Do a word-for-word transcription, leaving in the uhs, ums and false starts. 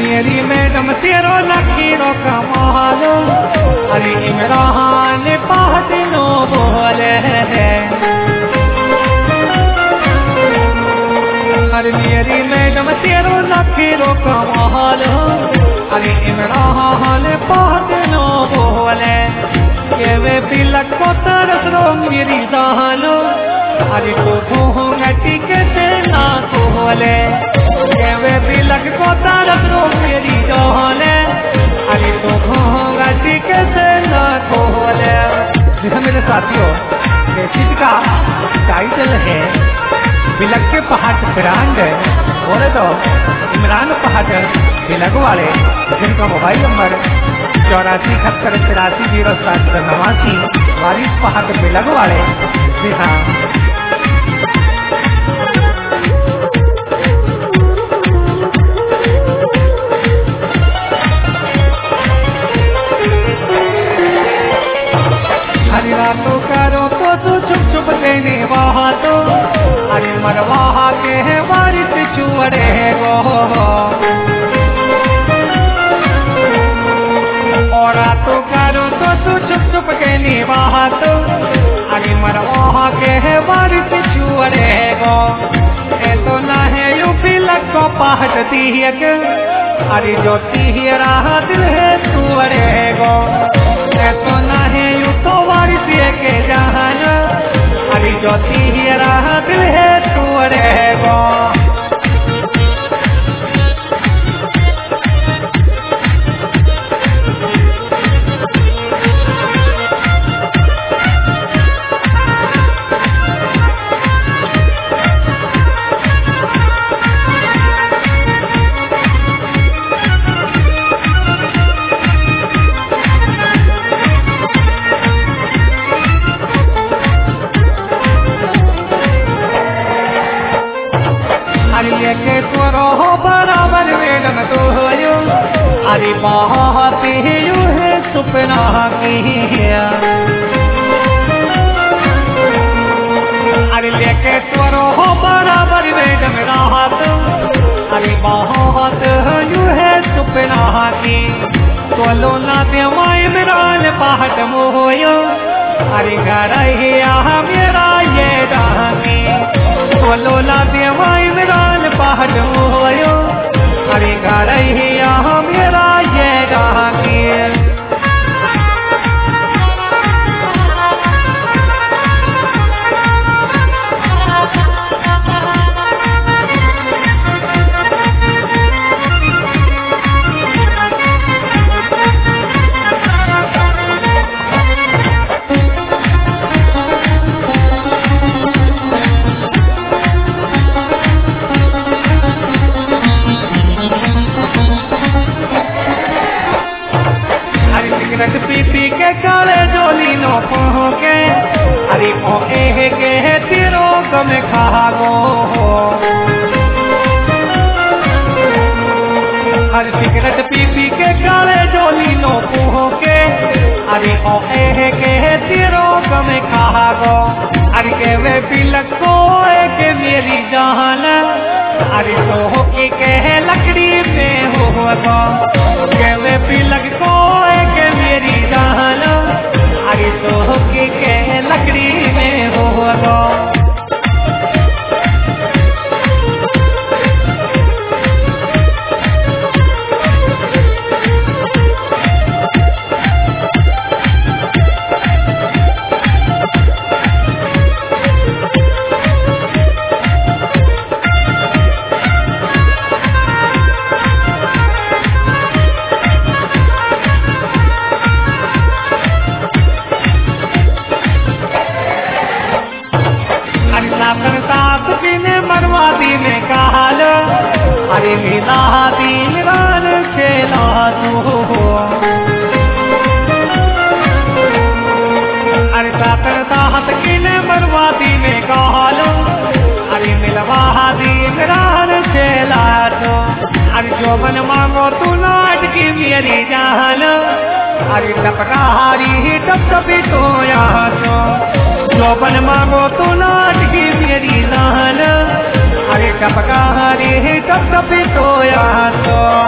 मेरी मैडम तेरो लकीरो कमाल, अरे इमरान पाहत नो बोले है। अरे मेरी मैडम तेरो लकीरो कमाल, अरे इमरान पाहत नो बोले के वे बिलक को तरस रो मेरी जानो, अरे तो घूंघटी के ना खोले के वे बिलक को तरस रो मेरी जाने, अरे तो घूंघटी के ना खोले। मेरे साथियों, चीज का टाइटल है बिलक के पहाड़ ब्रांड है, बोले तो इमरान पहाड़ बिलक वाले, जिनका मोबाइल नंबर चौरासी इकहत्तर तिरासी जीरो सात सौ नवासी, वारिस पहाड़ बिलक वाले। जी हाँ, हरी रातों करो तो तू चुप चुप देने वहाँ तो, अरे मरवाहा के है वारिस चुअरे गो। और रातों करो तो तू चुप चुप देने वहाँ तो, अरे मरवाहा के है वारिस चुअरे गो। ए तो ना है यू बिलक को पहाड़ दियक, अरे जो तिहरा दिल है तुअरे गो। ए तो ना है यू तो वारिस के जहान, अरे जो तिहरा दिल है तुअरे गो। के तोरो हो बराबर मैडम तो हो यो, अरे बहुत ही यू है सुपना किया। अरे लेके तोरो हो बराबर मैडम राहत, अरे बहुत यू है सुपना की। तोलो ना देवाई इमरान पहाड़ मोयो, अरे घर मेरा ये रानी। तोलो ना देवाई इमरान पहाड़ मोयो, अरे घर मेरा ये रानी। पी पी के काले जोली नो पहुँचे, अरे ओ ए के तेरो कम खागो। हर सिगरेट पी पी के काले जोली नो पहुँचे, अरे ओ ए के तेरो कम खागो। अरे के वे बिलक को के मेरी जान, अरे तो के के लकड़ी पे होगा। के वे बिलक को के मेरी जान, अरे तो के के लकड़ी में होगा। मरवादी में कहाल, अरे लीला दिल रान खेला तू। अरे सातर साहत किने मरवादी में कहाल, अरे मिलवा दिल रान खेला तू। अरे जो मन मांगो तू नाट की मेरी जान, अरे टपका हारी टप टपी तो यहाँ तो। जो मन मांगो तू नाट की मेरी जान, अरे टपका हरी टप टपी तो यहाँ तो।